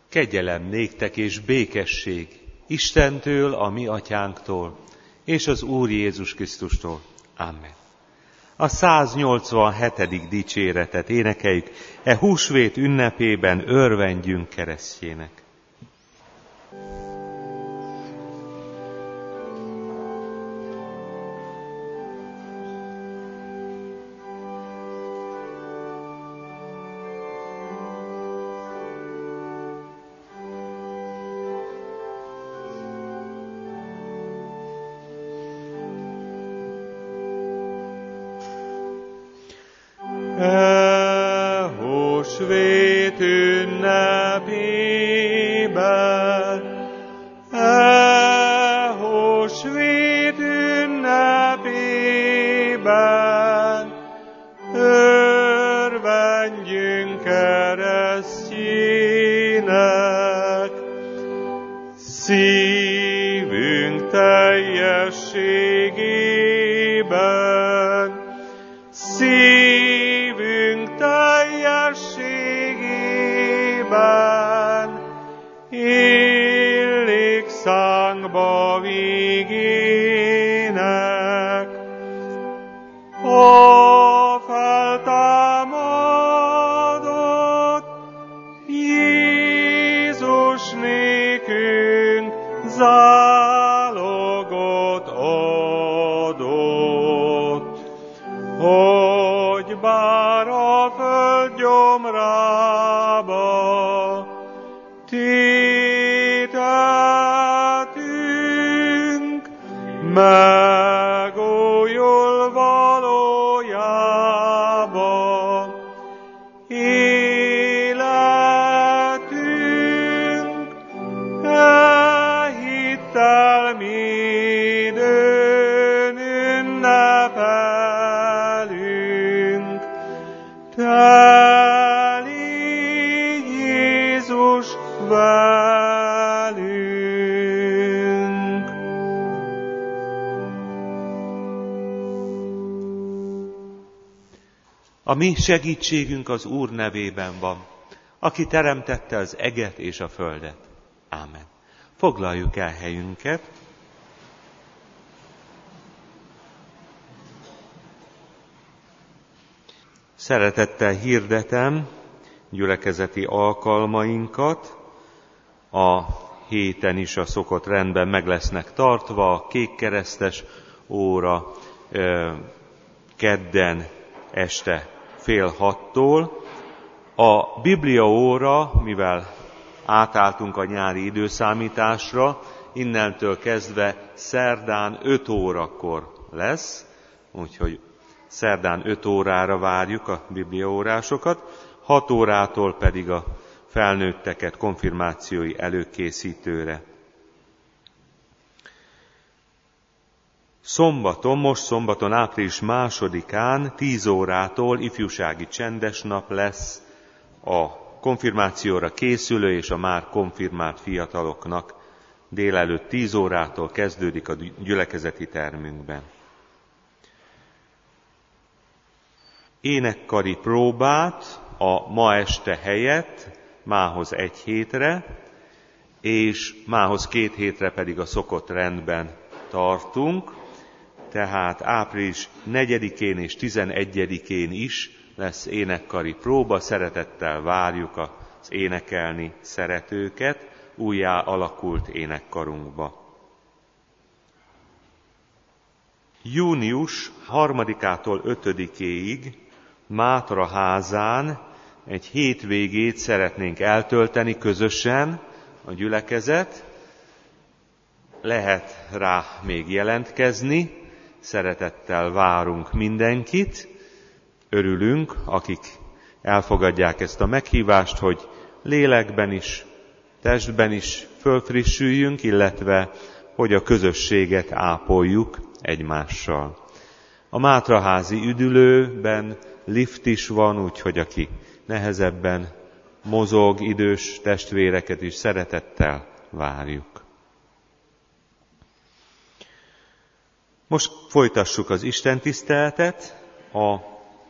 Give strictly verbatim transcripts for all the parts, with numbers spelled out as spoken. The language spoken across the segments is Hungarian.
Kegyelem néktek és békesség Istentől, a mi atyánktól, és az Úr Jézus Krisztustól. Amen. A száznyolcvanhetedik dicséretet énekeljük, e húsvét ünnepében örvendjünk keresztjének. Húsvét ünnepében, e húsvét ünnepében, örvendjünk keresztjének, szívünk teljességében, szívünk teljességében, illik szánkba végének. A feltámadott Jézus nékünk zálogot adott, hogy bár a föld gyomrába tétetünk, megújul valójába életünk, e hittel minden ünnepelünk. Te légy Jézus velünk. A mi segítségünk az Úr nevében van, aki teremtette az eget és a földet. Ámen. Foglaljuk el helyünket. Szeretettel hirdetem gyülekezeti alkalmainkat. A héten is a szokott rendben meg lesznek tartva a kékkeresztes óra kedden este fél hattól. A Biblia óra, mivel átálltunk a nyári időszámításra, innentől kezdve szerdán öt órakor lesz, úgyhogy szerdán öt órára várjuk a bibliaórásokat, hat órától pedig a felnőtteket konfirmációi előkészítőre. Szombaton, most szombaton, április másodikán, tíz órától ifjúsági csendesnap lesz a konfirmációra készülő és a már konfirmált fiataloknak. Délelőtt tíz órától kezdődik a gyülekezeti termünkben. Énekkari próbát a ma este helyett mához egy hétre, és mához két hétre pedig a szokott rendben tartunk, tehát április negyedikén és tizenegyedikén is lesz énekkari próba, szeretettel várjuk az énekelni szeretőket újjá alakult énekkarunkba. Június harmadikától ötödikéig Mátraházán egy hétvégét szeretnénk eltölteni közösen a gyülekezet. Lehet rá még jelentkezni, szeretettel várunk mindenkit. Örülünk, akik elfogadják ezt a meghívást, hogy lélekben is, testben is fölfrissüljünk, illetve hogy a közösséget ápoljuk egymással. A Mátraházi üdülőben lift is van, úgyhogy aki nehezebben mozog, idős testvéreket is szeretettel várjuk. Most folytassuk az istentiszteletet a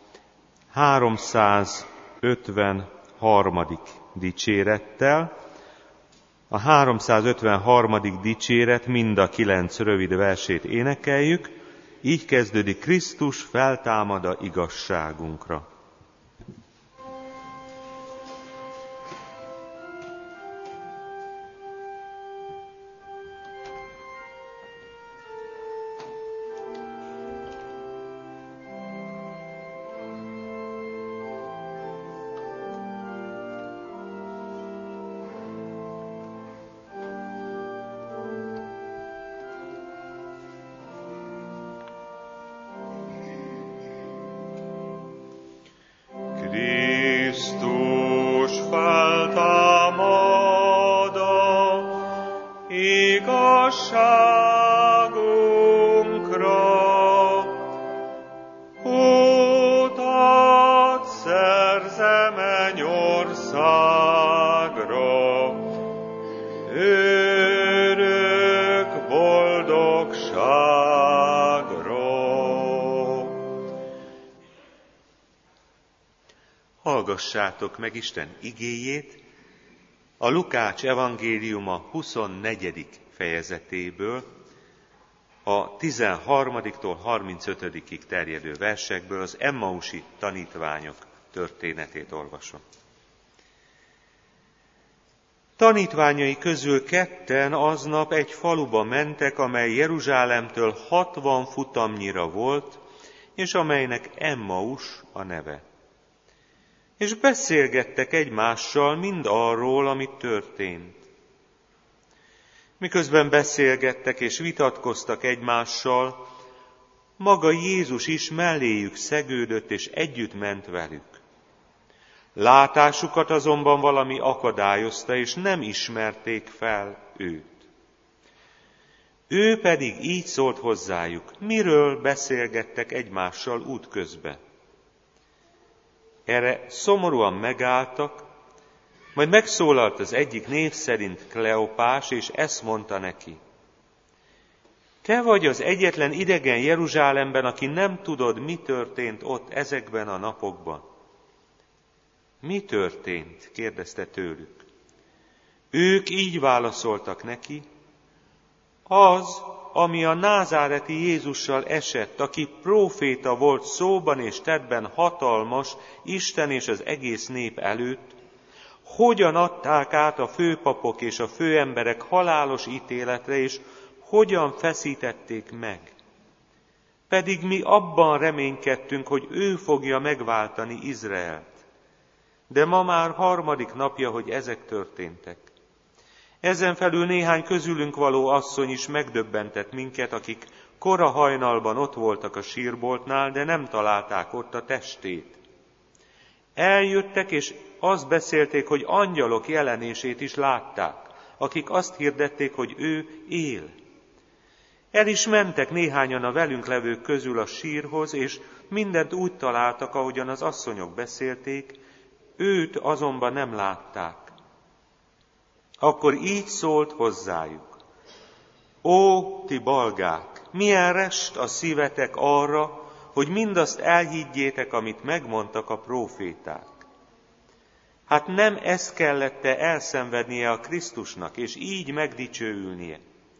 háromszázötvenharmadik dicsérettel, A háromszázötvenharmadik dicséret mind a kilenc rövid versét énekeljük, így kezdődik: Krisztus feltámad a igazságunkra. Hallgassátok meg Isten igéjét a Lukács evangéliuma huszonnegyedik fejezetéből, a tizenharmadiktól harmincötödikig terjedő versekből, az emmausi tanítványok történetét olvasom. Tanítványai közül ketten aznap egy faluba mentek, amely Jeruzsálemtől hatvan futamnyira volt, és amelynek Emmaus a neve. És beszélgettek egymással mind arról, ami történt. Miközben beszélgettek és vitatkoztak egymással, maga Jézus is melléjük szegődött, és együtt ment velük. Látásukat azonban valami akadályozta, és nem ismerték fel őt. Ő pedig így szólt hozzájuk: miről beszélgettek egymással útközben? Erre szomorúan megálltak, majd megszólalt az egyik név szerint Kleopás, és ezt mondta neki: te vagy az egyetlen idegen Jeruzsálemben, aki nem tudod, mi történt ott ezekben a napokban. Mi történt? kérdezte tőlük. Ők így válaszoltak neki: az, ami a názáreti Jézussal esett, aki próféta volt szóban és tettben hatalmas Isten és az egész nép előtt, hogyan adták át a főpapok és a főemberek halálos ítéletre, és hogyan feszítették meg. Pedig mi abban reménykedtünk, hogy ő fogja megváltani Izraelt. De ma már harmadik napja, hogy ezek történtek. Ezen felül néhány közülünk való asszony is megdöbbentett minket, akik kora hajnalban ott voltak a sírboltnál, de nem találták ott a testét. Eljöttek, és azt beszélték, hogy angyalok jelenését is látták, akik azt hirdették, hogy ő él. El is mentek néhányan a velünk levők közül a sírhoz, és mindent úgy találtak, ahogyan az asszonyok beszélték, őt azonban nem látták. Akkor így szólt hozzájuk: ó, ti balgák, milyen rest a szívetek arra, hogy mindazt elhiggyétek, amit megmondtak a próféták. Hát nem ezt kellett-e elszenvednie a Krisztusnak, és így megdicsőülnie?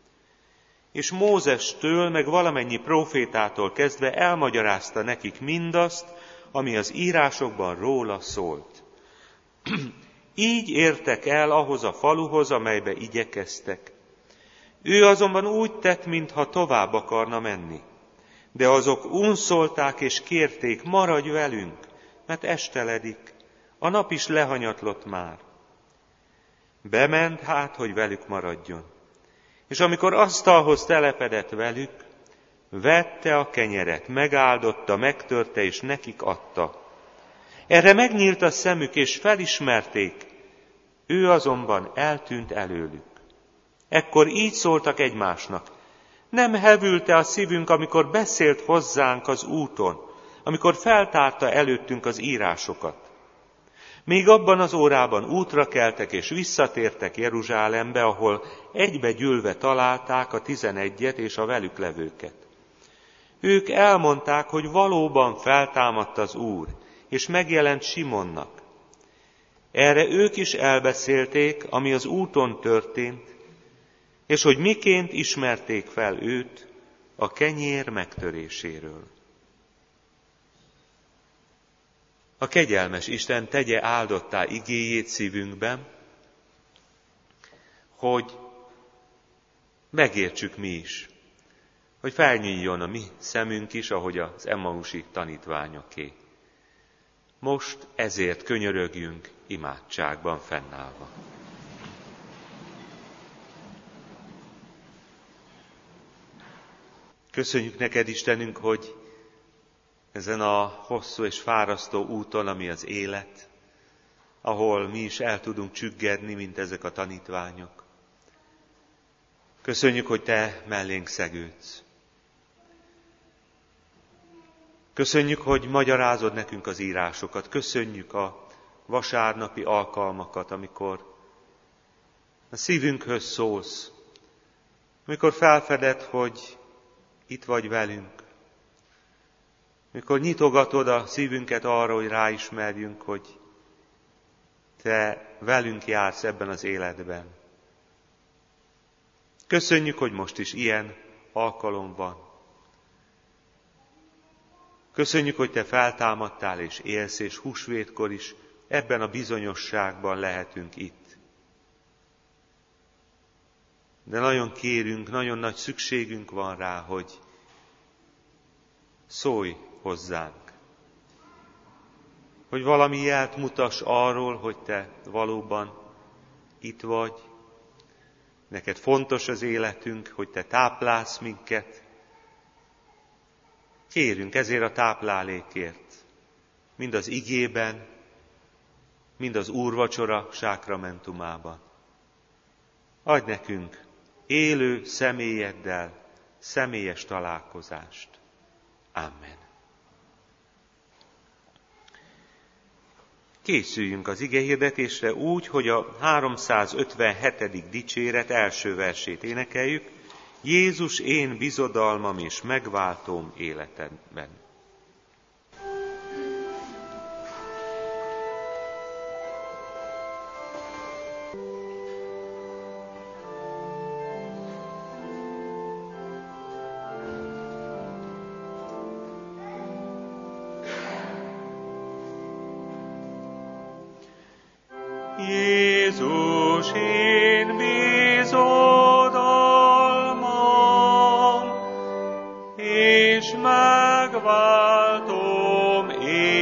És Mózestől, meg valamennyi prófétától kezdve elmagyarázta nekik mindazt, ami az írásokban róla szólt. Így értek el ahhoz a faluhoz, amelybe igyekeztek. Ő azonban úgy tett, mintha tovább akarna menni. De azok unszolták és kérték: maradj velünk, mert esteledik, a nap is lehanyatlott már. Bement hát, hogy velük maradjon. És amikor asztalhoz telepedett velük, vette a kenyeret, megáldotta, megtörte és nekik adta. Erre megnyílt a szemük, és felismerték, ő azonban eltűnt előlük. Ekkor így szóltak egymásnak: nem hevült-e a szívünk, amikor beszélt hozzánk az úton, amikor feltárta előttünk az írásokat? Még abban az órában útra keltek és visszatértek Jeruzsálembe, ahol egybegyűlve találták a tizenegyet és a velük levőket. Ők elmondták, hogy valóban feltámadt az Úr, és megjelent Simonnak. Erre ők is elbeszélték, ami az úton történt, és hogy miként ismerték fel őt a kenyér megtöréséről. A kegyelmes Isten tegye áldottá igéjét szívünkben, hogy megértsük mi is, hogy felnyíljon a mi szemünk is, ahogy az emmausi tanítványoké. Most ezért könyörögjünk imádságban fennállva. Köszönjük neked, Istenünk, hogy ezen a hosszú és fárasztó úton, ami az élet, ahol mi is el tudunk csüggedni, mint ezek a tanítványok. Köszönjük, hogy te mellénk szegődsz. Köszönjük, hogy magyarázod nekünk az írásokat. Köszönjük a vasárnapi alkalmakat, amikor a szívünkhöz szólsz, amikor felfeded, hogy itt vagy velünk, amikor nyitogatod a szívünket arra, hogy ráismerjünk, hogy te velünk jársz ebben az életben. Köszönjük, hogy most is ilyen alkalom van. Köszönjük, hogy te feltámadtál és élsz, és húsvétkor is ebben a bizonyosságban lehetünk itt. De nagyon kérünk, nagyon nagy szükségünk van rá, hogy szólj hozzánk. Hogy valami jelt mutass arról, hogy te valóban itt vagy. Neked fontos az életünk, hogy te táplálsz minket. Kérünk ezért a táplálékért, mind az igében, mind az úrvacsora sákramentumában. Adj nekünk élő személyeddel személyes találkozást. Amen. Készüljünk az igehirdetésre úgy, hogy a háromszázötvenhetedik dicséret első versét énekeljük. Jézus, én bizodalmam és megváltóm életemben. Jézus, én bizodalmam, és megváltom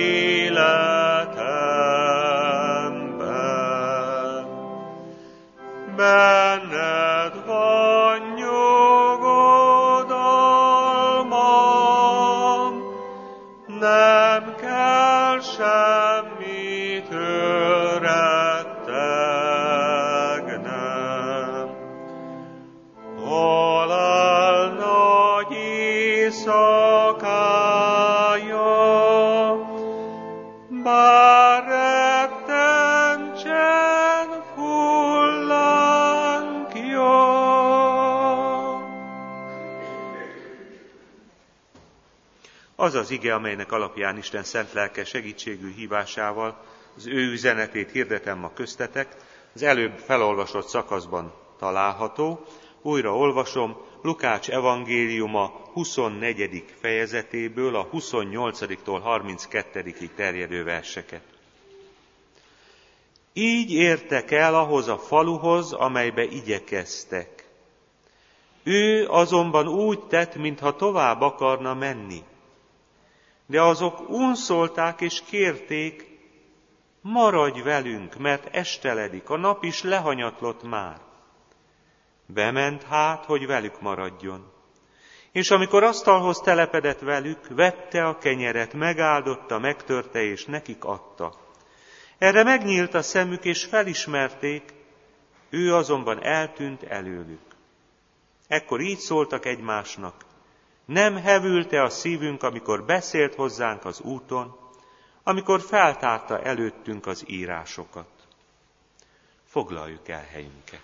életemben. Benned van nyugodalmam, nem kell semmitől rettegnem. Halál nagy éjszakája, bár rettentsen fullánkja. Az az ige, amelynek alapján Isten szent lelke segítségű hívásával az ő üzenetét hirdetem ma köztetek, az előbb felolvasott szakaszban található. Újra olvasom Lukács evangéliuma huszonnegyedik fejezetéből a huszonnyolcadiktól harminckettőig terjedő verseket. Így értek el ahhoz a faluhoz, amelybe igyekeztek. Ő azonban úgy tett, mintha tovább akarna menni. De azok unszolták és kérték, maradj velünk, mert esteledik, a nap is lehanyatlott már. Bement hát, hogy velük maradjon. És amikor asztalhoz telepedett velük, vette a kenyeret, megáldotta, megtörte és nekik adta. Erre megnyílt a szemük és felismerték, ő azonban eltűnt előlük. Ekkor így szóltak egymásnak, nem hevült-e a szívünk, amikor beszélt hozzánk az úton, amikor feltárta előttünk az írásokat. Foglaljuk el helyünket.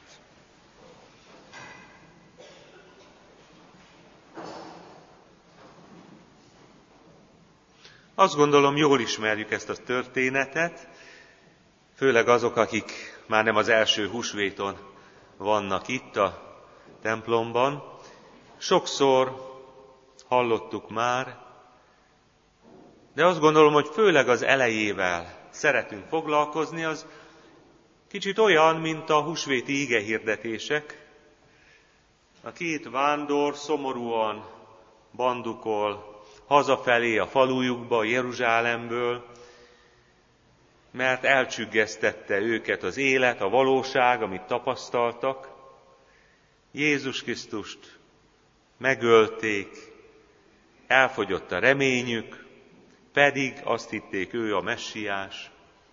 Azt gondolom, jól ismerjük ezt a történetet, Főleg azok, akik már nem az első húsvéton vannak itt a templomban. Sokszor hallottuk már, de azt gondolom, hogy főleg az elejével szeretünk foglalkozni, az kicsit olyan, mint a húsvéti igehirdetések. A két vándor szomorúan bandukol hazafelé a falujukba, Jeruzsálemből, mert elcsüggesztette őket az élet, a valóság, amit tapasztaltak. Jézus Krisztust megölték, elfogyott a reményük, pedig azt hitték, ő a messiás.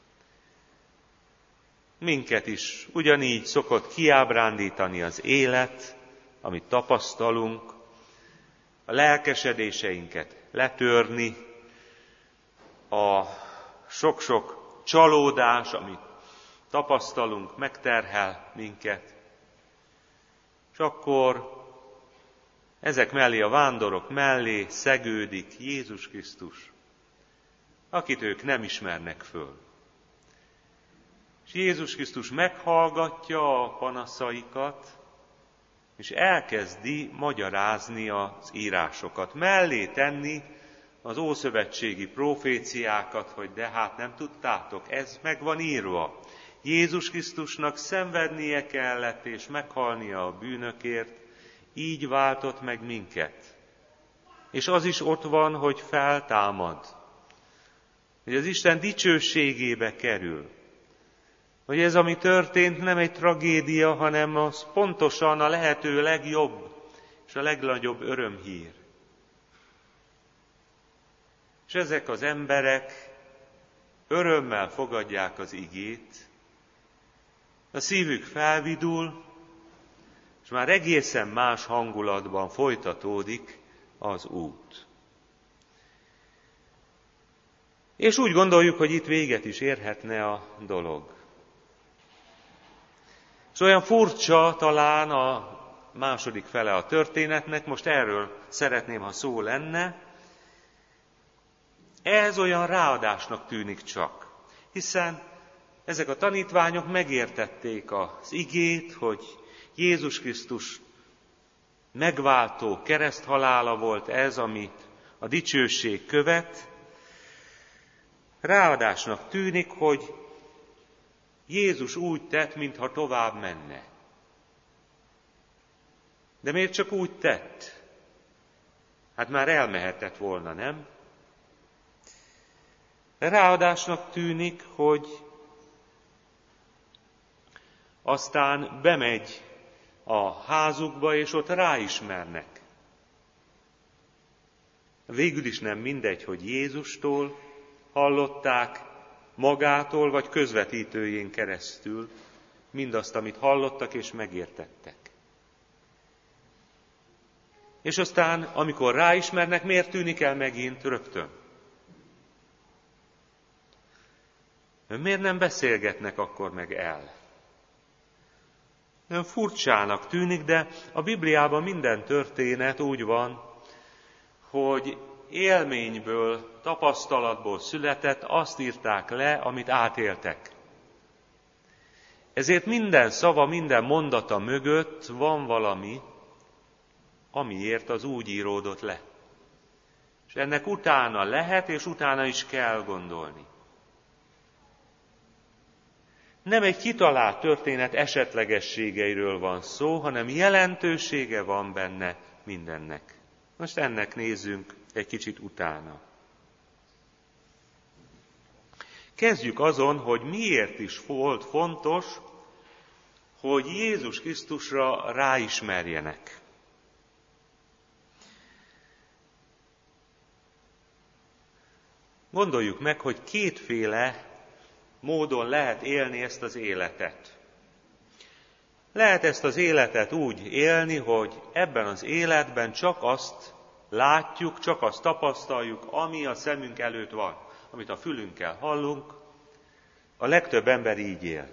Minket is ugyanígy szokott kiábrándítani az élet, amit tapasztalunk, a lelkesedéseinket letörni, a sok-sok csalódás, amit tapasztalunk, megterhel minket. És akkor ezek mellé, a vándorok mellé szegődik Jézus Krisztus, akit ők nem ismernek föl. És Jézus Krisztus meghallgatja a panaszaikat, és elkezdi magyarázni az írásokat, mellé tenni az ószövetségi proféciákat, hogy de hát nem tudtátok, ez meg van írva. Jézus Krisztusnak szenvednie kellett és meghalnia a bűnökért, így váltott meg minket. És az is ott van, hogy feltámad, hogy az Isten dicsőségébe kerül. Hogy ez, ami történt, nem egy tragédia, hanem az pontosan a lehető legjobb és a legnagyobb örömhír. És ezek az emberek örömmel fogadják az igét, a szívük felvidul, és már egészen más hangulatban folytatódik az út. És úgy gondoljuk, hogy itt véget is érhetne a dolog. És olyan furcsa talán a második fele a történetnek, most erről szeretném, ha szó lenne, ez olyan ráadásnak tűnik csak, hiszen ezek a tanítványok megértették az igét, hogy Jézus Krisztus megváltó kereszthalála volt ez, amit a dicsőség követ. Ráadásnak tűnik, hogy Jézus úgy tett, mintha tovább menne. De miért csak úgy tett? Hát már elmehetett volna, nem? De ráadásnak tűnik, hogy aztán bemegy a házukba, és ott ráismernek. Végül is nem mindegy, hogy Jézustól hallották, magától vagy közvetítőjén keresztül mindazt, amit hallottak és megértettek. És aztán, amikor ráismernek, miért tűnik el megint rögtön? Miért nem beszélgetnek akkor meg el? Nagyon furcsának tűnik, de a Bibliában minden történet úgy van, hogy élményből, tapasztalatból született, azt írták le, amit átéltek. Ezért minden szava, minden mondata mögött van valami, amiért az úgy íródott le. És ennek utána lehet, és utána is kell gondolni. Nem egy kitalált történet esetlegességeiről van szó, hanem jelentősége van benne mindennek. Most ennek nézzünk egy kicsit utána. Kezdjük azon, hogy miért is volt fontos, hogy Jézus Krisztusra ráismerjenek. Gondoljuk meg, hogy kétféle módon lehet élni ezt az életet. Lehet ezt az életet úgy élni, hogy ebben az életben csak azt látjuk, csak azt tapasztaljuk, ami a szemünk előtt van, amit a fülünkkel hallunk. A legtöbb ember így él.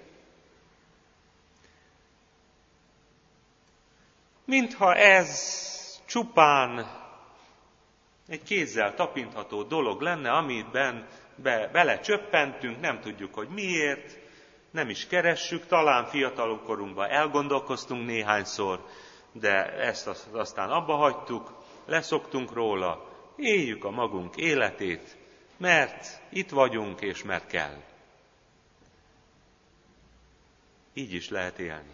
Mintha ez csupán egy kézzel tapintható dolog lenne, amiben be, belecsöppentünk, nem tudjuk, hogy miért, nem is keressük, talán fiatalok korunkban elgondolkoztunk néhányszor, de ezt aztán abba hagytuk, leszoktunk róla, éljük a magunk életét, mert itt vagyunk és mert kell. Így is lehet élni.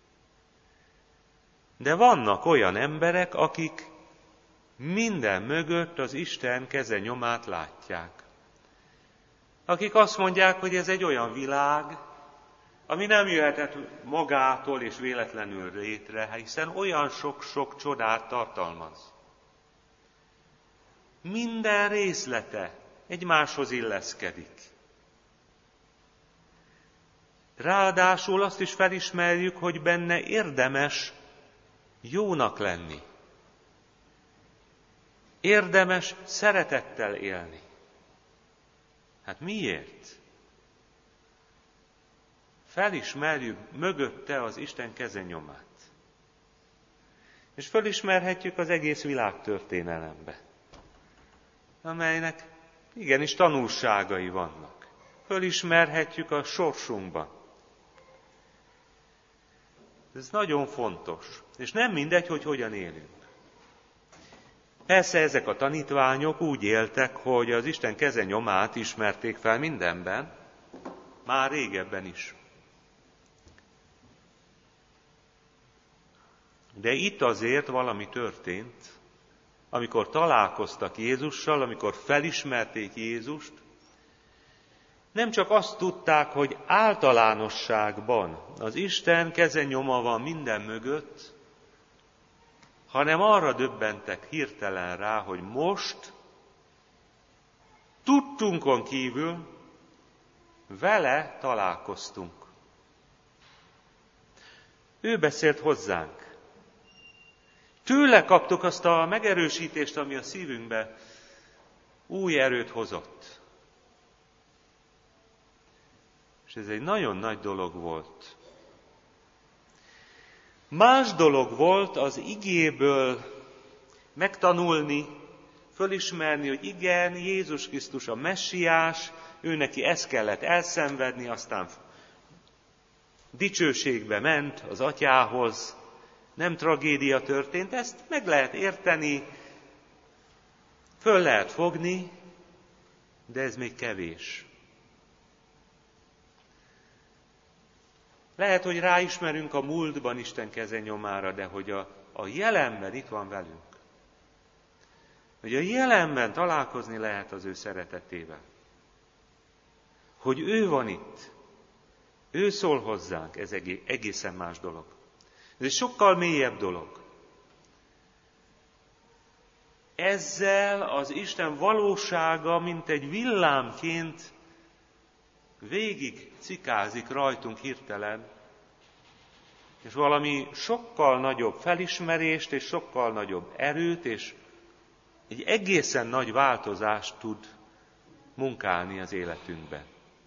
De vannak olyan emberek, akik minden mögött az Isten keze nyomát látják. Akik azt mondják, hogy ez egy olyan világ, ami nem jöhetett magától és véletlenül létre, hiszen olyan sok-sok csodát tartalmaz. Minden részlete egymáshoz illeszkedik. Ráadásul azt is felismerjük, hogy benne érdemes jónak lenni. Érdemes szeretettel élni. Hát miért? Felismerjük mögötte az Isten kezenyomát. És felismerhetjük az egész világ történelembe, amelynek igenis tanulságai vannak. Felismerhetjük a sorsunkban. Ez nagyon fontos, és nem mindegy, hogy hogyan élünk. Persze ezek a tanítványok úgy éltek, hogy az Isten keze nyomát ismerték fel mindenben, már régebben is. De itt azért valami történt, amikor találkoztak Jézussal, amikor felismerték Jézust, nem csak azt tudták, hogy általánosságban az Isten keze nyoma van minden mögött, hanem arra döbbentek hirtelen rá, hogy most tudtunkon kívül vele találkoztunk. Ő beszélt hozzánk. Tőle kaptuk azt a megerősítést, ami a szívünkbe új erőt hozott. És ez egy nagyon nagy dolog volt. Más dolog volt az igéből megtanulni, fölismerni, hogy igen, Jézus Krisztus a messiás, ő neki ezt kellett elszenvedni, aztán dicsőségbe ment az atyához, nem tragédia történt, ezt meg lehet érteni, föl lehet fogni, de ez még kevés. Lehet, hogy ráismerünk a múltban Isten kezenyomára, de hogy a, a jelenben itt van velünk. Hogy a jelenben találkozni lehet az ő szeretetével. Hogy ő van itt. Ő szól hozzánk, ez egészen más dolog. Ez egy sokkal mélyebb dolog. Ezzel az Isten valósága, mint egy villámként végig cikázik rajtunk hirtelen, és valami sokkal nagyobb felismerést, és sokkal nagyobb erőt, és egy egészen nagy változást tud munkálni az életünkben.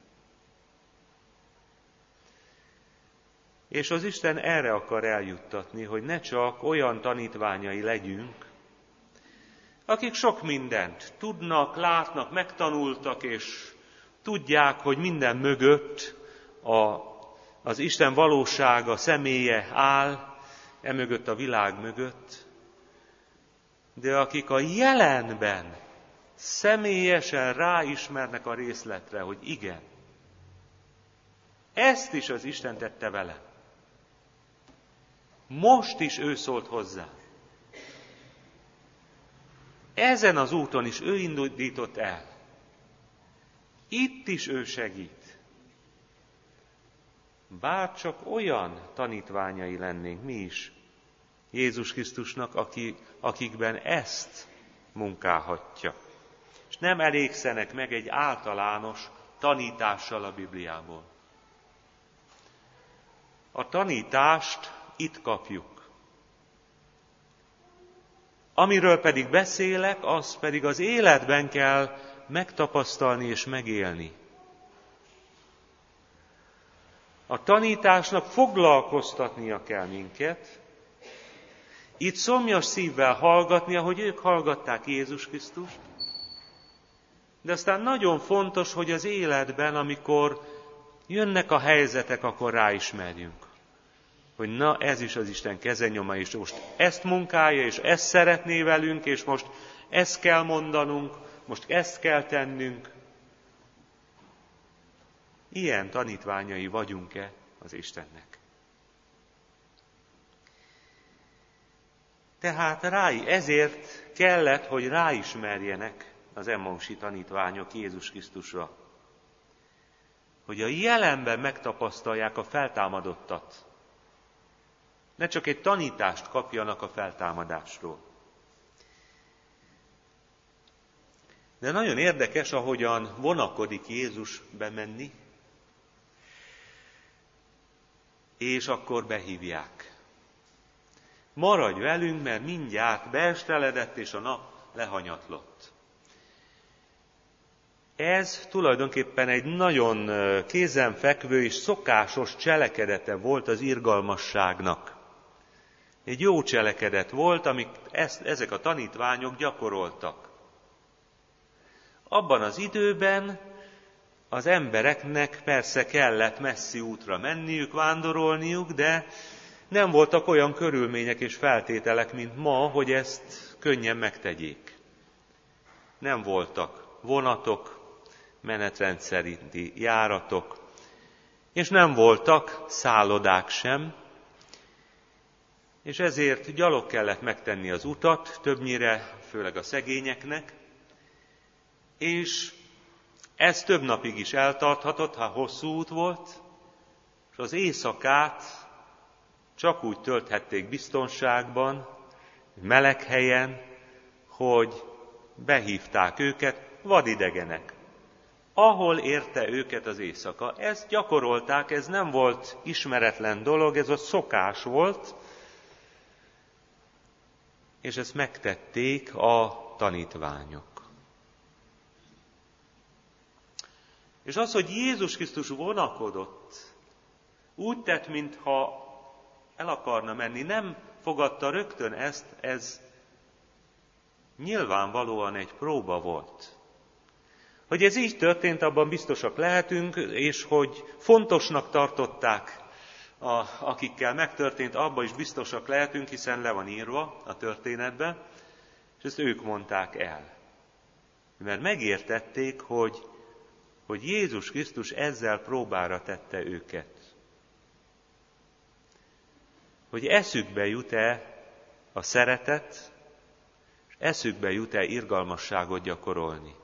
És az Isten erre akar eljuttatni, hogy ne csak olyan tanítványai legyünk, akik sok mindent tudnak, látnak, megtanultak, és tudják, hogy minden mögött a, az Isten valósága, személye áll, emögött a világ mögött, de akik a jelenben személyesen ráismernek a részletre, hogy igen, ezt is az Isten tette vele. Most is ő szólt hozzá. Ezen az úton is ő indított el. Itt is ő segít. Bár csak olyan tanítványai lennénk mi is Jézus Krisztusnak, aki, akikben ezt munkálhatja. És nem elégszenek meg egy általános tanítással a Bibliából. A tanítást itt kapjuk. Amiről pedig beszélek, az pedig az életben kell megtapasztalni és megélni. A tanításnak foglalkoztatnia kell minket, itt szomjas szívvel hallgatni, ahogy ők hallgatták Jézus Krisztust, de aztán nagyon fontos, hogy az életben, amikor jönnek a helyzetek, akkor ráismerjünk, hogy na, ez is az Isten kezenyoma, és most ezt munkálja, és ezt szeretné velünk, és most ezt kell mondanunk, most ezt kell tennünk. Ilyen tanítványai vagyunk-e az Istennek? Tehát rá, ezért kellett, hogy ráismerjenek az emmausi tanítványok Jézus Krisztusra. Hogy a jelenben megtapasztalják a feltámadottat. Ne csak egy tanítást kapjanak a feltámadásról. De nagyon érdekes, ahogyan vonakodik Jézus bemenni, és akkor behívják. Maradj velünk, mert mindjárt beesteledett, és a nap lehanyatlott. Ez tulajdonképpen egy nagyon kézenfekvő és szokásos cselekedete volt az irgalmasságnak. Egy jó cselekedet volt, amit ezt, ezek a tanítványok gyakoroltak. Abban az időben az embereknek persze kellett messzi útra menniük, vándorolniuk, de nem voltak olyan körülmények és feltételek, mint ma, hogy ezt könnyen megtegyék. Nem voltak vonatok, menetrend szerinti járatok, és nem voltak szállodák sem, és ezért gyalog kellett megtenni az utat, többnyire, főleg a szegényeknek, és ez több napig is eltarthatott, ha hosszú út volt, és az éjszakát csak úgy tölthették biztonságban, meleg helyen, hogy behívták őket vadidegenek. Ahol érte őket az éjszaka. Ezt gyakorolták, ez nem volt ismeretlen dolog, ez a szokás volt, és ezt megtették a tanítványok. És az, hogy Jézus Krisztus vonakodott, úgy tett, mintha el akarna menni, nem fogadta rögtön ezt, ez nyilvánvalóan egy próba volt. Hogy ez így történt, abban biztosak lehetünk, és hogy fontosnak tartották, a, akikkel megtörtént, abban is biztosak lehetünk, hiszen le van írva a történetben, és ezt ők mondták el. Mert megértették, hogy, hogy Jézus Krisztus ezzel próbára tette őket. Hogy eszükbe jut-e a szeretet, és eszükbe jut-e irgalmasságot gyakorolni.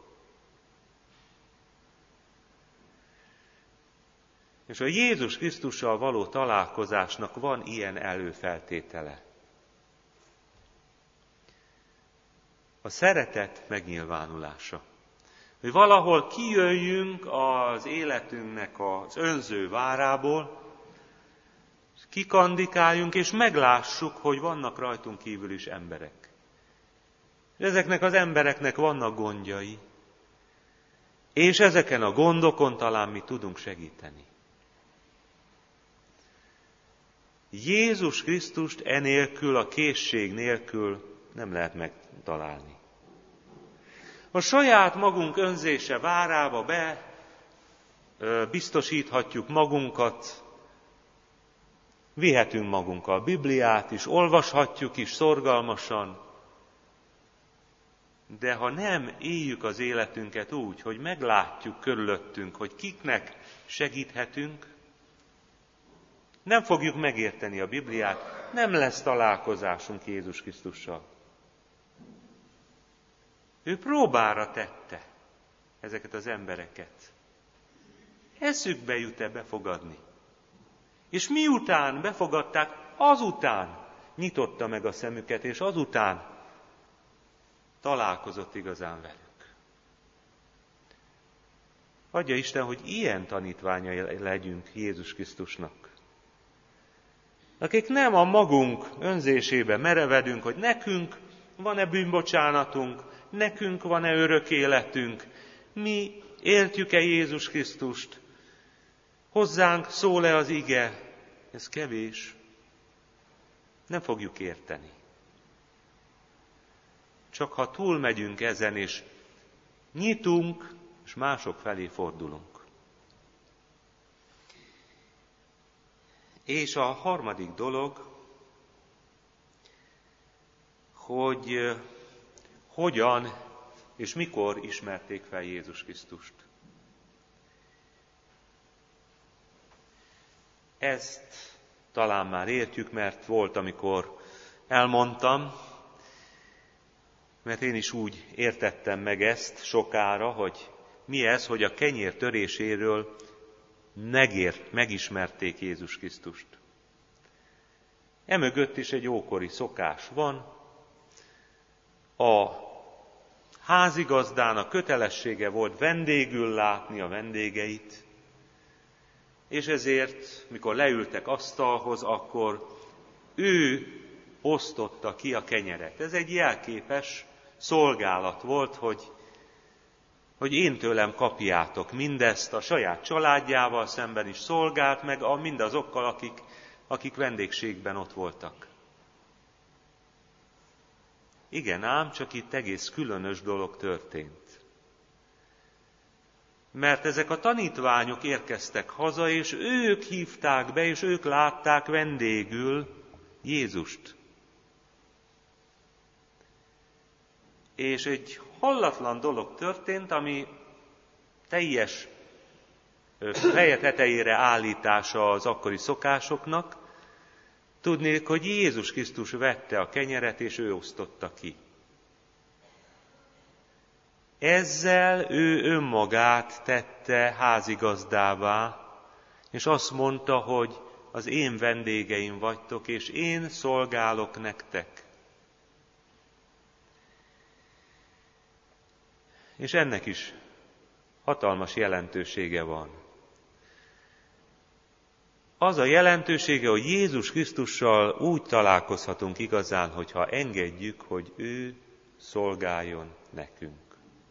És a Jézus Krisztussal való találkozásnak van ilyen előfeltétele. A szeretet megnyilvánulása. Hogy valahol kijöjjünk az életünknek az önző várából, kikandikáljunk és meglássuk, hogy vannak rajtunk kívül is emberek. Ezeknek az embereknek vannak gondjai, és ezeken a gondokon talán mi tudunk segíteni. Jézus Krisztust enélkül, a készség nélkül nem lehet megtalálni. A saját magunk önzése várába be biztosíthatjuk magunkat, vihetünk magunkkal a Bibliát is, olvashatjuk is szorgalmasan, de ha nem éljük az életünket úgy, hogy meglátjuk körülöttünk, hogy kiknek segíthetünk, nem fogjuk megérteni a Bibliát, nem lesz találkozásunk Jézus Krisztussal. Ő próbára tette ezeket az embereket. Eszükbe jut-e befogadni? És miután befogadták, azután nyitotta meg a szemüket, és azután találkozott igazán velük. Adja Isten, hogy ilyen tanítványai legyünk Jézus Krisztusnak. Akik nem a magunk önzésébe merevedünk, hogy nekünk van-e bűnbocsánatunk, nekünk van-e örök életünk, mi értjük-e Jézus Krisztust, hozzánk szól-e az ige, ez kevés, nem fogjuk érteni. Csak ha túlmegyünk ezen, és nyitunk, és mások felé fordulunk. És a harmadik dolog, hogy hogyan és mikor ismerték fel Jézus Krisztust. Ezt talán már értjük, mert volt, amikor elmondtam, mert én is úgy értettem meg ezt sokára, hogy mi ez, hogy a kenyér töréséről megért, megismerték Jézus Krisztust. Emögött is egy ókori szokás van. A házigazdának kötelessége volt vendégül látni a vendégeit, és ezért, mikor leültek asztalhoz, akkor ő osztotta ki a kenyeret. Ez egy jelképes szolgálat volt, hogy, hogy én tőlem kapjátok mindezt, a saját családjával szemben is szolgált, meg a, mindazokkal, akik, akik vendégségben ott voltak. Igen ám, csak itt egész különös dolog történt. Mert ezek a tanítványok érkeztek haza, és ők hívták be, és ők látták vendégül Jézust. És egy hallatlan dolog történt, ami teljes feje tetejére állítása az akkori szokásoknak. Tudnék, hogy Jézus Krisztus vette a kenyeret, és ő osztotta ki. Ezzel ő önmagát tette házigazdává, és azt mondta, hogy az én vendégeim vagytok, és én szolgálok nektek. És ennek is hatalmas jelentősége van. Az a jelentősége, hogy Jézus Krisztussal úgy találkozhatunk igazán, hogyha engedjük, hogy ő szolgáljon nekünk.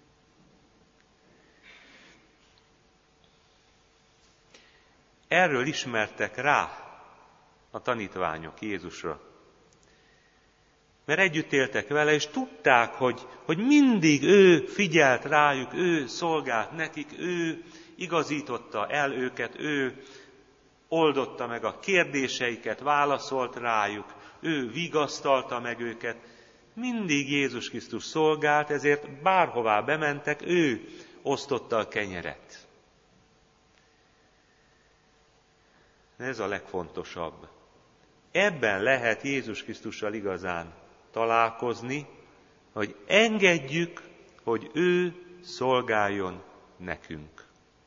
Erről ismertek rá a tanítványok Jézusra. Mert együtt éltek vele, és tudták, hogy, hogy mindig ő figyelt rájuk, ő szolgált nekik, ő igazította el őket, ő oldotta meg a kérdéseiket, válaszolt rájuk, ő vigasztalta meg őket. Mindig Jézus Krisztus szolgált, ezért bárhová bementek, ő osztotta a kenyeret. Ez a legfontosabb. Ebben lehet Jézus Krisztussal igazán találkozni, hogy engedjük, hogy ő szolgáljon nekünk.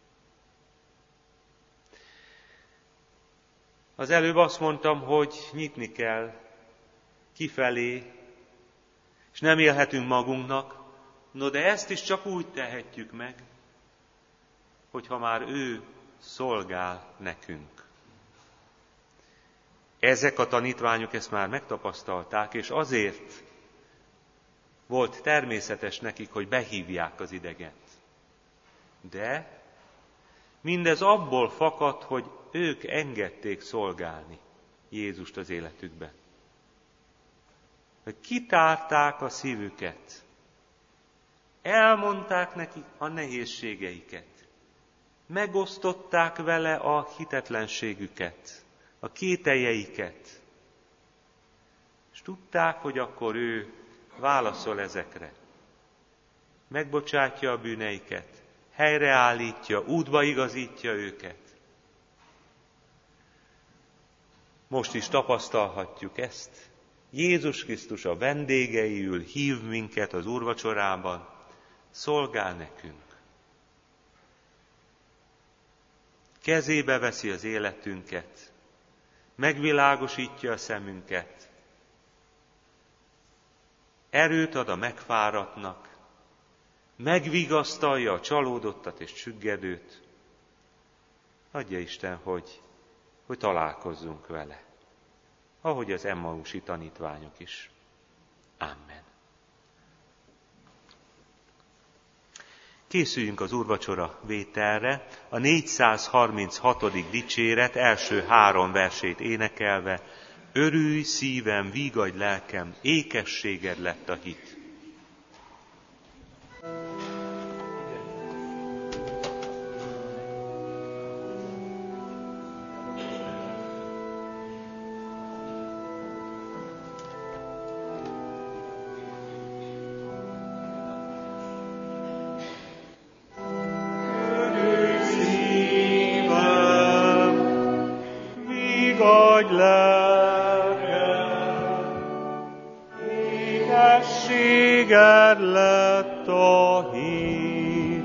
Az előbb azt mondtam, hogy nyitni kell kifelé, és nem élhetünk magunknak, no de ezt is csak úgy tehetjük meg, hogyha már ő szolgál nekünk. Ezek a tanítványok ezt már megtapasztalták, és azért volt természetes nekik, hogy behívják az ideget. De mindez abból fakadt, hogy ők engedték szolgálni Jézust az életükben. Hogy kitárták a szívüket, elmondták neki a nehézségeiket, megosztották vele a hitetlenségüket, a kételjeiket, és tudták, hogy akkor ő válaszol ezekre. Megbocsátja a bűneiket, helyreállítja, útba igazítja őket. Most is tapasztalhatjuk ezt. Jézus Krisztus a vendégeiül hív minket az úrvacsorában, szolgál nekünk. Kezébe veszi az életünket, megvilágosítja a szemünket, erőt ad a megfáradtnak, megvigasztalja a csalódottat és csüggedőt. Adja Isten, hogy, hogy találkozzunk vele, ahogy az emmausi tanítványok is. Amen. Készüljünk az úrvacsora vételre, a négyszázharminchatodik dicséret első három versét énekelve: örülj szívem, vígadj lelkem, ékességed lett a hit. ékességed lett a híd.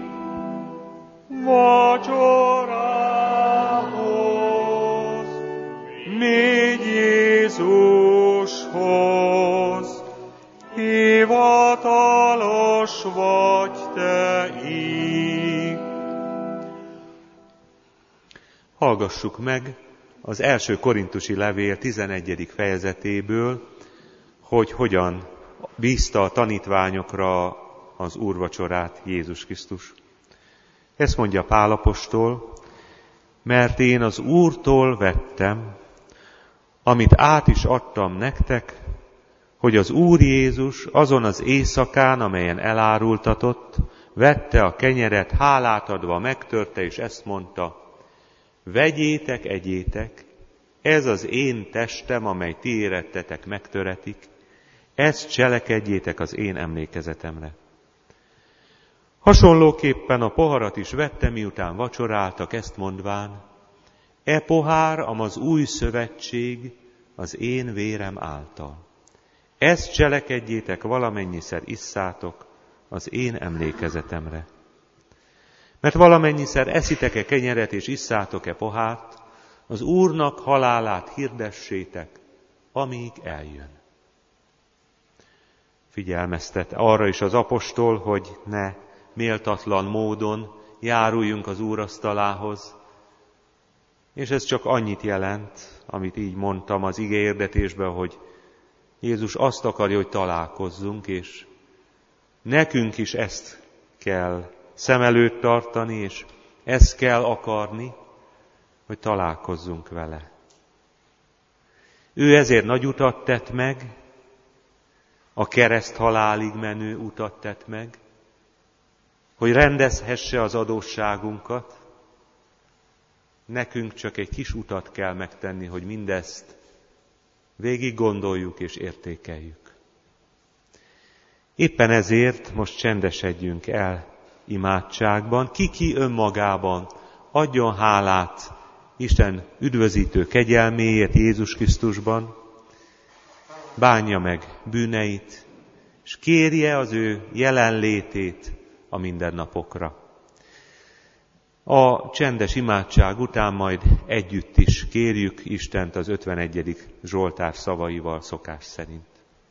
Vacsorához, még Jézushoz, hivatalos vagy te így. Hallgassuk meg az első korintusi levél tizenegyedik fejezetéből, hogy hogyan bízta a tanítványokra az úrvacsorát Jézus Krisztus. Ezt mondja Pál apostol, mert én az Úrtól vettem, amit át is adtam nektek, hogy az Úr Jézus azon az éjszakán, amelyen elárultatott, vette a kenyeret, hálát adva megtörte, és ezt mondta: vegyétek, egyétek, ez az én testem, amely ti érettetek megtöretik, ezt cselekedjétek az én emlékezetemre. Hasonlóképpen a poharat is vette, miután vacsoráltak, ezt mondván: e pohár, am az új szövetség az én vérem által. Ezt cselekedjétek, valamennyiszer isszátok az én emlékezetemre. Mert valamennyiszer eszitek-e kenyeret és isszátok-e pohárt, az Úrnak halálát hirdessétek, amíg eljön. Figyelmeztet arra is az apostol, hogy ne méltatlan módon járuljunk az úrasztalához, és ez csak annyit jelent, amit így mondtam az ige hirdetésben, hogy Jézus azt akarja, hogy találkozzunk, és nekünk is ezt kell szem előtt tartani, és ezt kell akarni, hogy találkozzunk vele. Ő ezért nagy utat tett meg, a kereszt halálig menő utat tett meg, hogy rendezhesse az adósságunkat. Nekünk csak egy kis utat kell megtenni, hogy mindezt végig gondoljuk és értékeljük. Éppen ezért most csendesedjünk el imádságban, ki-ki önmagában adjon hálát Isten üdvözítő kegyelméért Jézus Krisztusban, bánja meg bűneit, és kérje az ő jelenlétét a mindennapokra. A csendes imádság után majd együtt is kérjük Istent az ötvenegyedik Zsoltár szavaival szokás szerint.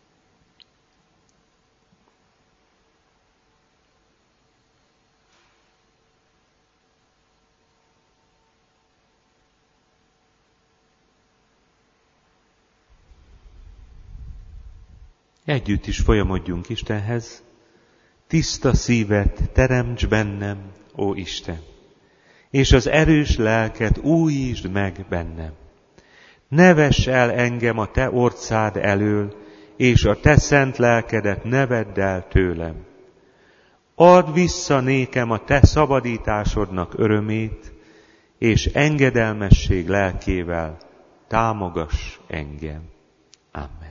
Együtt is folyamodjunk Istenhez. Tiszta szívet teremts bennem, ó Isten, és az erős lelket újítsd meg bennem. Ne vess el engem a te orcád elől, és a te szent lelkedet ne vedd el tőlem. Add vissza nékem a te szabadításodnak örömét, és engedelmesség lelkével támogass engem. Amen.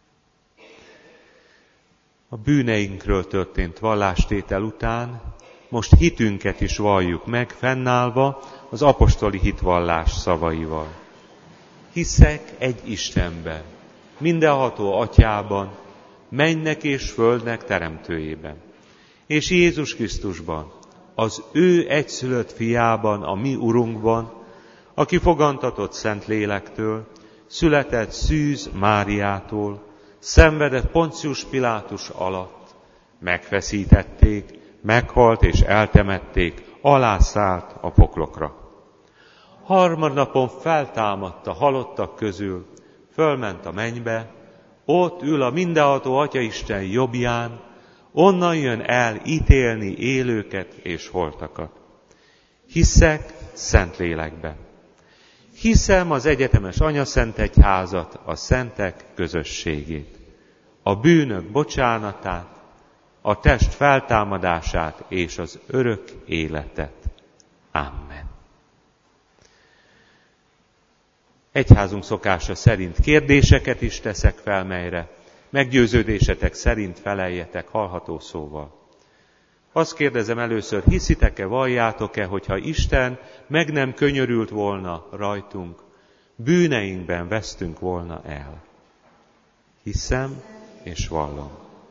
A bűneinkről történt vallástétel után most hitünket is valljuk meg, fennállva az apostoli hitvallás szavaival. Hiszek egy Istenben, mindenható Atyában, mennek és földnek teremtőjében, és Jézus Krisztusban, az ő egyszülött fiában, a mi Urunkban, aki fogantatott Szent Lélektől, született Szűz Máriától, szenvedett Poncius Pilátus alatt, megfeszítették, meghalt és eltemették, alászállt a poklokra. Harmadnapon feltámadt a halottak közül, fölment a mennybe, ott ül a mindenható Atyaisten jobbján, onnan jön el ítélni élőket és holtakat. Hiszek Szentlélekben. Hiszem az egyetemes anyaszentegyházat, a szentek közösségét, a bűnök bocsánatát, a test feltámadását és az örök életet. Amen. Egyházunk szokása szerint kérdéseket is teszek fel, melyre meggyőződésetek szerint feleljetek hallható szóval. Azt kérdezem először, hiszitek-e, valljátok-e, hogyha Isten meg nem könyörült volna rajtunk, bűneinkben vesztünk volna el? Hiszem és vallom.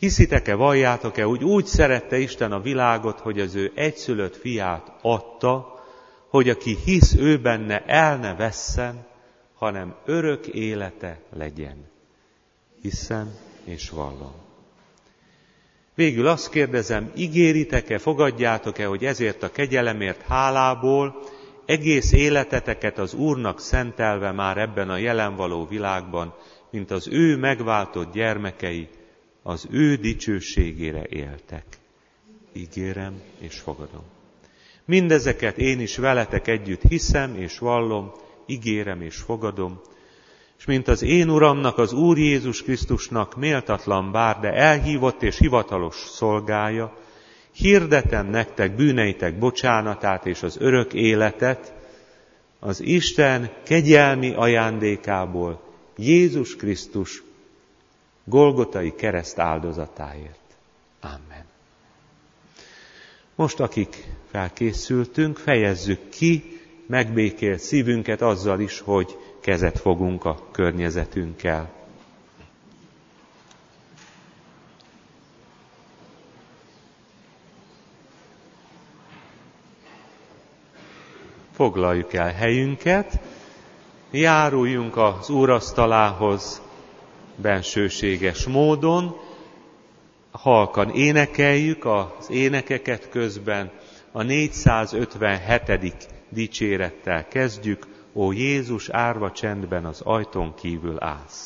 Hiszitek-e, valljátok-e, hogy úgy szerette Isten a világot, hogy az ő egyszülött fiát adta, hogy aki hisz ő benne, el ne vesszen, hanem örök élete legyen. Hiszem és vallom. Végül azt kérdezem, ígéritek-e, fogadjátok-e, hogy ezért a kegyelemért hálából egész életeteket az Úrnak szentelve már ebben a jelen való világban, mint az ő megváltott gyermekei, az ő dicsőségére éltek. Ígérem és fogadom. Mindezeket én is veletek együtt hiszem és vallom, ígérem és fogadom, és mint az én Uramnak, az Úr Jézus Krisztusnak méltatlan bár, de elhívott és hivatalos szolgája, hirdetem nektek bűneitek bocsánatát és az örök életet az Isten kegyelmi ajándékából, Jézus Krisztus golgotai kereszt áldozatáért. Amen. Most, akik felkészültünk, fejezzük ki megbékélt szívünket azzal is, hogy kezet fogunk a környezetünkkel. Foglaljuk el helyünket, járuljunk az úrasztalához bensőséges módon, halkan énekeljük az énekeket közben, a négyszázötvenhetedik dicsérettel kezdjük, ó Jézus, árva csendben az ajtón kívül állsz.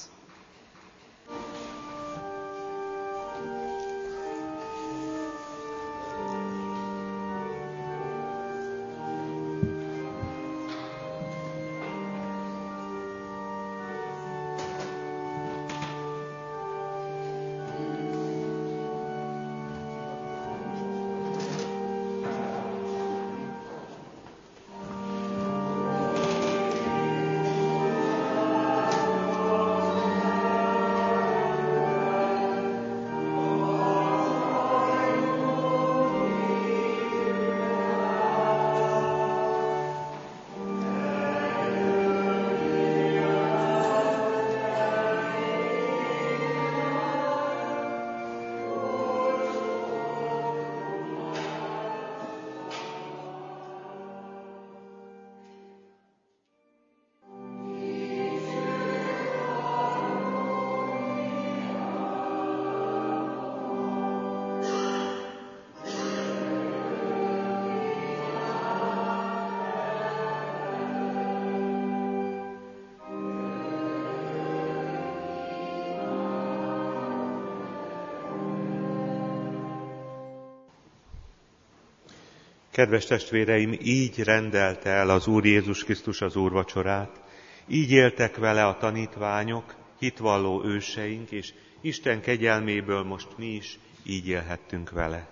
Kedves testvéreim, így rendelte el az Úr Jézus Krisztus az úrvacsorát, így éltek vele a tanítványok, hitvalló őseink, és Isten kegyelméből most mi is így élhettünk vele.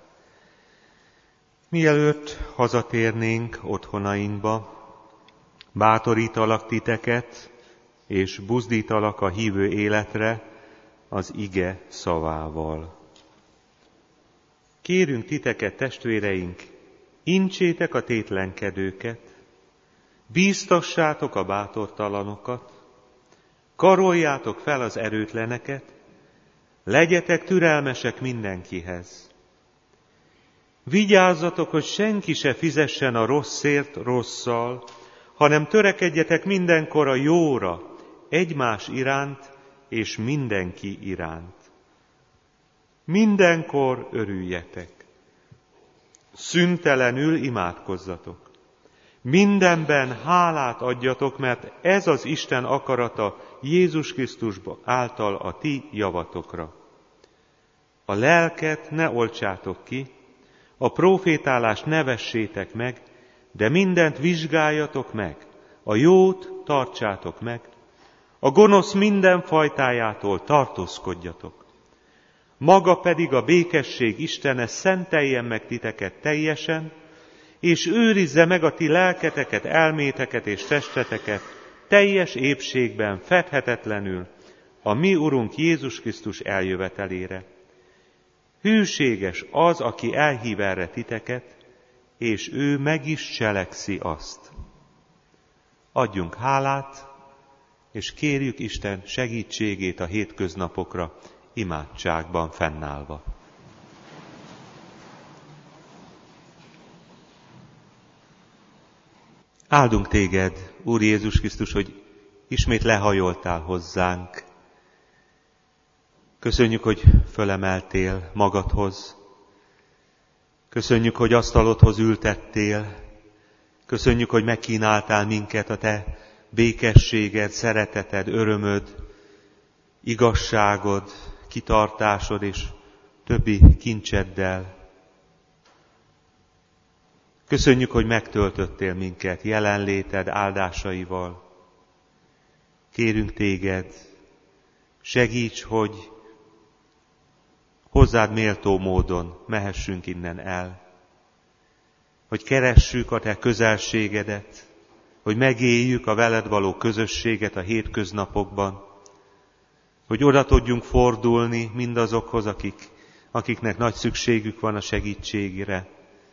Mielőtt hazatérnénk otthonainkba, bátorítalak titeket, és buzdítalak a hívő életre az ige szavával. Kérünk titeket, testvéreink, intsétek a tétlenkedőket, bíztassátok a bátortalanokat, karoljátok fel az erőtleneket, legyetek türelmesek mindenkihez. Vigyázzatok, hogy senki se fizessen a rosszért rosszal, hanem törekedjetek mindenkor a jóra, egymás iránt és mindenki iránt. Mindenkor örüljetek. Szüntelenül imádkozzatok. Mindenben hálát adjatok, mert ez az Isten akarata Jézus Krisztus által a ti javatokra. A lelket ne oltsátok ki, a profétálást ne vessétek meg, de mindent vizsgáljatok meg, a jót tartsátok meg, a gonosz minden fajtájától tartózkodjatok. Maga pedig a békesség Istene szenteljen meg titeket teljesen, és őrizze meg a ti lelketeket, elméteket és testeteket teljes épségben, fedhetetlenül a mi Urunk Jézus Krisztus eljövetelére. Hűséges az, aki elhív erre titeket, és ő meg is cselekszi azt. Adjunk hálát, és kérjük Isten segítségét a hétköznapokra, imádságban fennállva. Áldunk téged, Úr Jézus Krisztus, hogy ismét lehajoltál hozzánk. Köszönjük, hogy fölemeltél magadhoz. Köszönjük, hogy asztalodhoz ültettél. Köszönjük, hogy megkínáltál minket a te békességed, szereteted, örömöd, igazságod, kitartásod és többi kincseddel. Köszönjük, hogy megtöltöttél minket jelenléted áldásaival. Kérünk téged, segíts, hogy hozzád méltó módon mehessünk innen el, hogy keressük a te közelségedet, hogy megéljük a veled való közösséget a hétköznapokban, hogy oda tudjunk fordulni mindazokhoz, akik, akiknek nagy szükségük van a segítségre,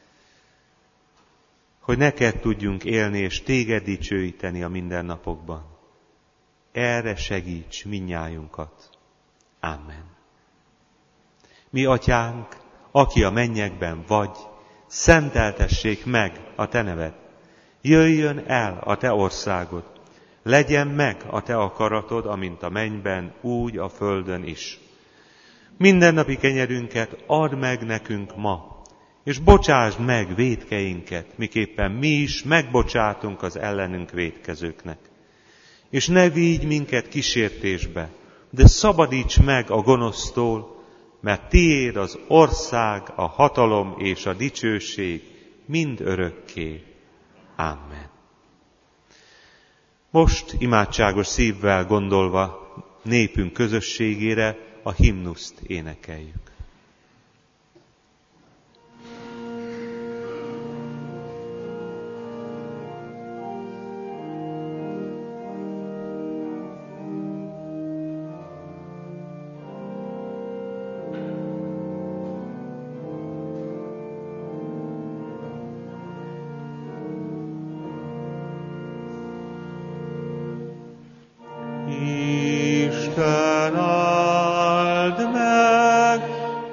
hogy neked tudjunk élni és téged dicsőíteni a mindennapokban. Erre segíts minnyájunkat. Amen. Mi atyánk, aki a mennyekben vagy, szenteltessék meg a te neved. Jöjjön el a te országod. Legyen meg a te akaratod, amint a mennyben, úgy a földön is. Mindennapi kenyerünket add meg nekünk ma, és bocsásd meg vétkeinket, miképpen mi is megbocsátunk az ellenünk vétkezőknek. És ne vigy minket kísértésbe, de szabadíts meg a gonosztól, mert tiéd az ország, a hatalom és a dicsőség mind örökké. Amen. Most imádságos szívvel gondolva népünk közösségére a himnuszt énekeljük. Isten áld meg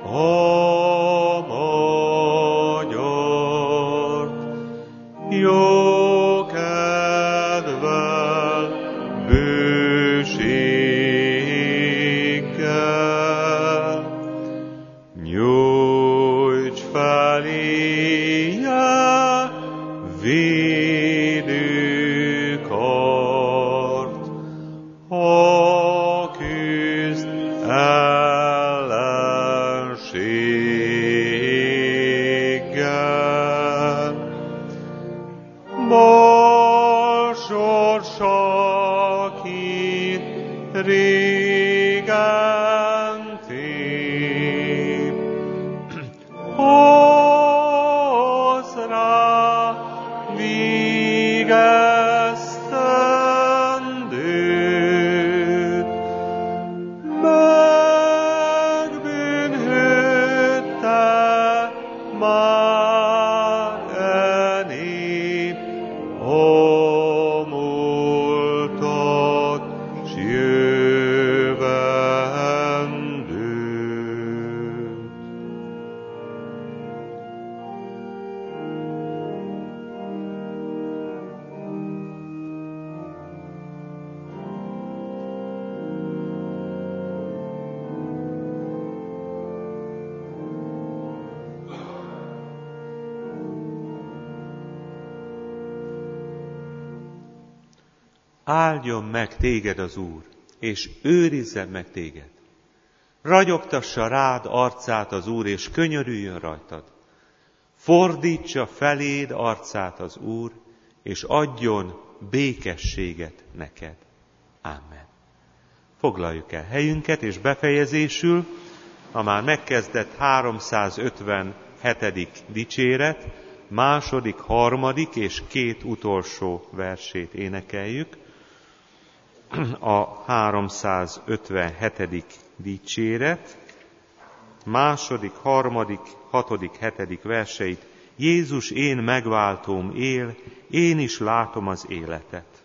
a magyart, jó kedvel, bőséggel. Nyújts feléje védőkart, a küzd ellenséggel. Ma sorsa kint régen tép, hoz rá vigesztendőt, megbűnhődte már e nép a múltat s jövendőt. Áldjon meg téged az Úr, és őrizzen meg téged. Ragyogtassa rád arcát az Úr, és könyörüljön rajtad. Fordítsa feléd arcát az Úr, és adjon békességet neked. Amen. Foglaljuk el helyünket, és befejezésül a már megkezdett háromszázötvenhetedik dicséret, második, harmadik és két utolsó versét énekeljük. A háromszázötvenhetedik dicséret, második, harmadik, hatodik, hetedik verseit. Jézus, én megváltóm él, én is látom az életet.